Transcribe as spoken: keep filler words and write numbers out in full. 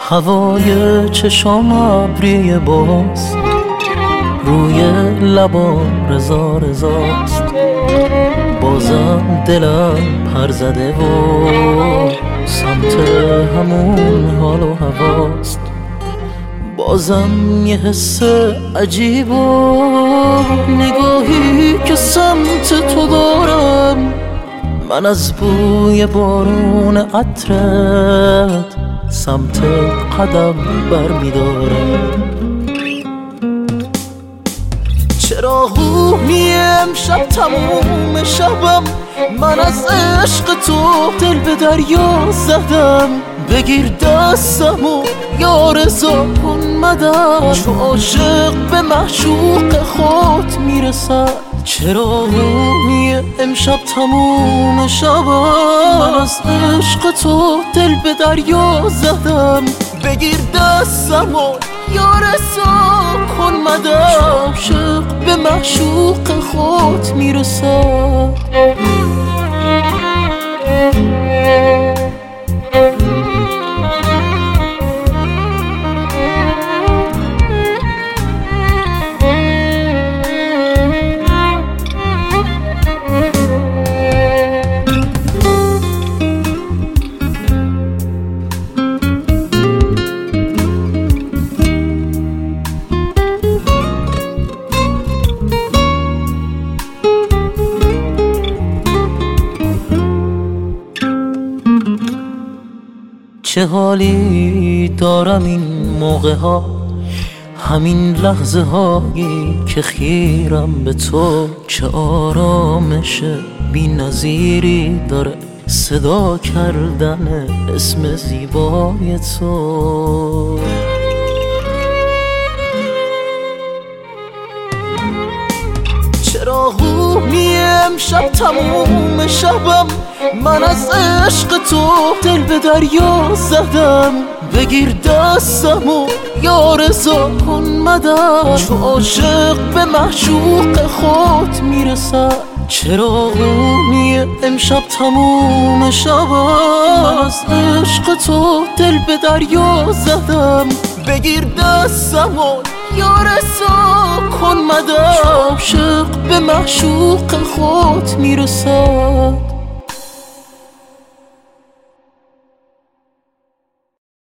هوای چشام ابری باز، روی لبام رضا رضاست. بازم دلم پر زده و سمت همون حال و هواست. بازم یه حس عجیب و نگاهی که سمت تو دارم، من از بوی بارون عطرت سمت قدم برمیدارم. چراغونی امشب تموم شبم، من از عشق تو دل به دریا زدم. بگیر دستم و یا رضا کن مدد، چو عاشق به معشوق خود میرسد. چراغونی امشب تموم شبم، من از عشق تو دل به دریا زدم. بگیر دستم و یا رضا کن مدد، چو عاشق به معشوق خود میرسد. چه حالی دارم این موقع ها، همین لحظه هایی که خیرم به تو. چه آرامش بی نظیری داره صدا کردن اسم زیبای تو. چراغونی امشب تموم شبم، من از عشق تو دل به دریا زدم. بگیر دستم و یا رضا کن مدد، چو عاشق به معشوق خود میرسد. چراغونی امشب تموم شبم، من از عشق تو دل به دریا زدم. بگیر دستم و یا رضا کن مدد، چو عاشق به معشوق خود میرسد.